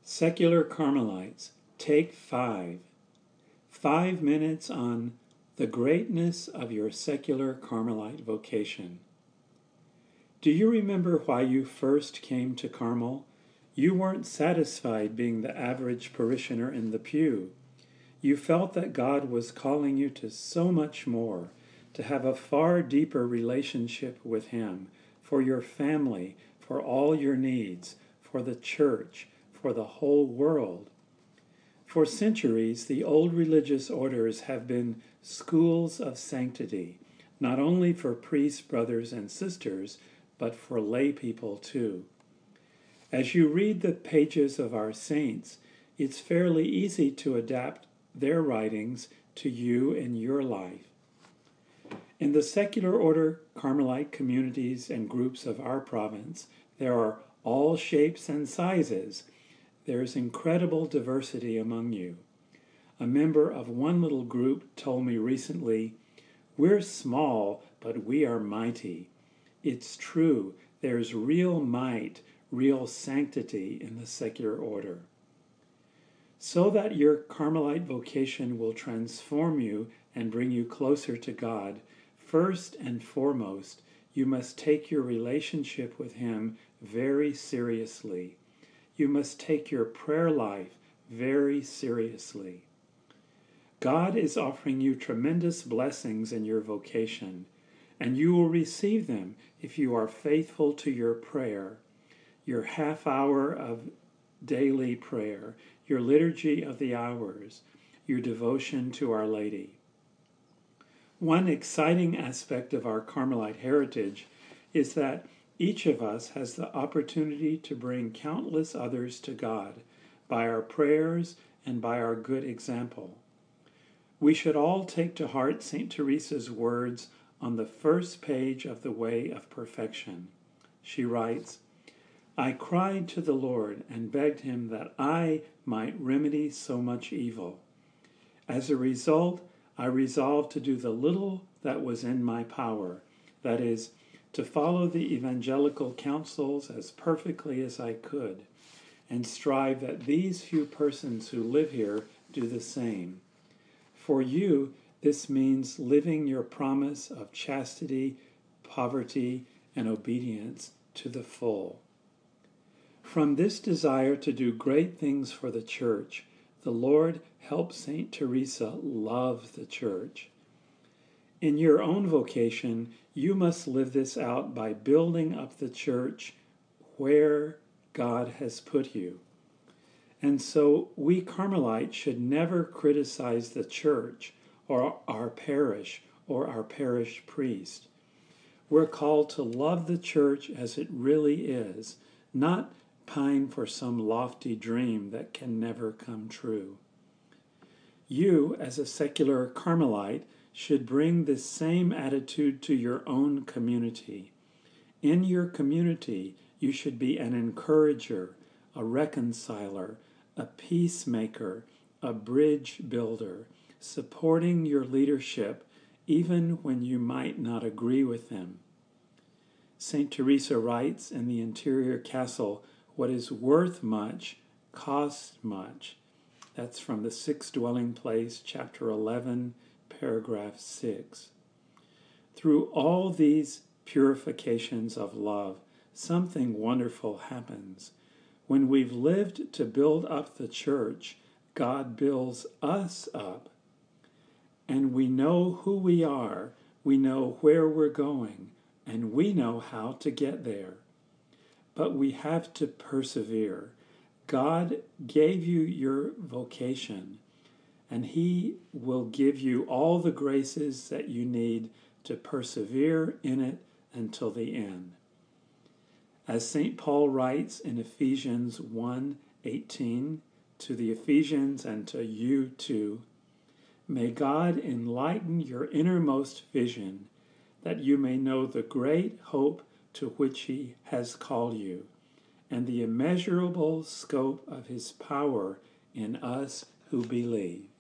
Secular Carmelites, take 5. 5 minutes on the greatness of your secular Carmelite vocation. Do you remember why you first came to Carmel? You weren't satisfied being the average parishioner in the pew. You felt that God was calling you to so much more, to have a far deeper relationship with Him, for your family, for all your needs, for the church, for the whole world. For centuries, the old religious orders have been schools of sanctity, not only for priests, brothers, and sisters, but for lay people too. As you read the pages of our saints, it's fairly easy to adapt their writings to you in your life. In the secular order Carmelite communities and groups of our province, there are all shapes and sizes. There's incredible diversity among you. A member of one little group told me recently, "We're small, but we are mighty." It's true, there's real might, real sanctity in the secular order. So that your Carmelite vocation will transform you and bring you closer to God, first and foremost, you must take your relationship with Him very seriously. You must take your prayer life very seriously. God is offering you tremendous blessings in your vocation, and you will receive them if you are faithful to your prayer, your half hour of daily prayer, your liturgy of the hours, your devotion to Our Lady. One exciting aspect of our Carmelite heritage is that each of us has the opportunity to bring countless others to God by our prayers and by our good example. We should all take to heart St. Teresa's words on the first page of The Way of Perfection. She writes, "I cried to the Lord and begged Him that I might remedy so much evil. As a result, I resolved to do the little that was in my power, that is, to follow the evangelical counsels as perfectly as I could, and strive that these few persons who live here do the same. For you, this means living your promise of chastity, poverty, and obedience to the full." From this desire to do great things for the Church, the Lord helped St. Teresa love the Church. In your own vocation, you must live this out by building up the Church where God has put you. And so we Carmelites should never criticize the Church or our parish or our parish priest. We're called to love the Church as it really is, not pine for some lofty dream that can never come true. You, as a secular Carmelite, should bring this same attitude to your own community. In your community, you should be an encourager, a reconciler, a peacemaker, a bridge builder, supporting your leadership even when you might not agree with them. St. Teresa writes in the Interior Castle, "What is worth much costs much." That's from the Sixth Dwelling Place, chapter 11, paragraph 6. Through all these purifications of love, something wonderful happens. When we've lived to build up the Church, God builds us up. And we know who we are, we know where we're going, and we know how to get there. But we have to persevere. God gave you your vocation, and He will give you all the graces that you need to persevere in it until the end. As St. Paul writes in Ephesians 1:18, to the Ephesians and to you too, "May God enlighten your innermost vision, that you may know the great hope to which He has called you, and the immeasurable scope of His power in us who believe."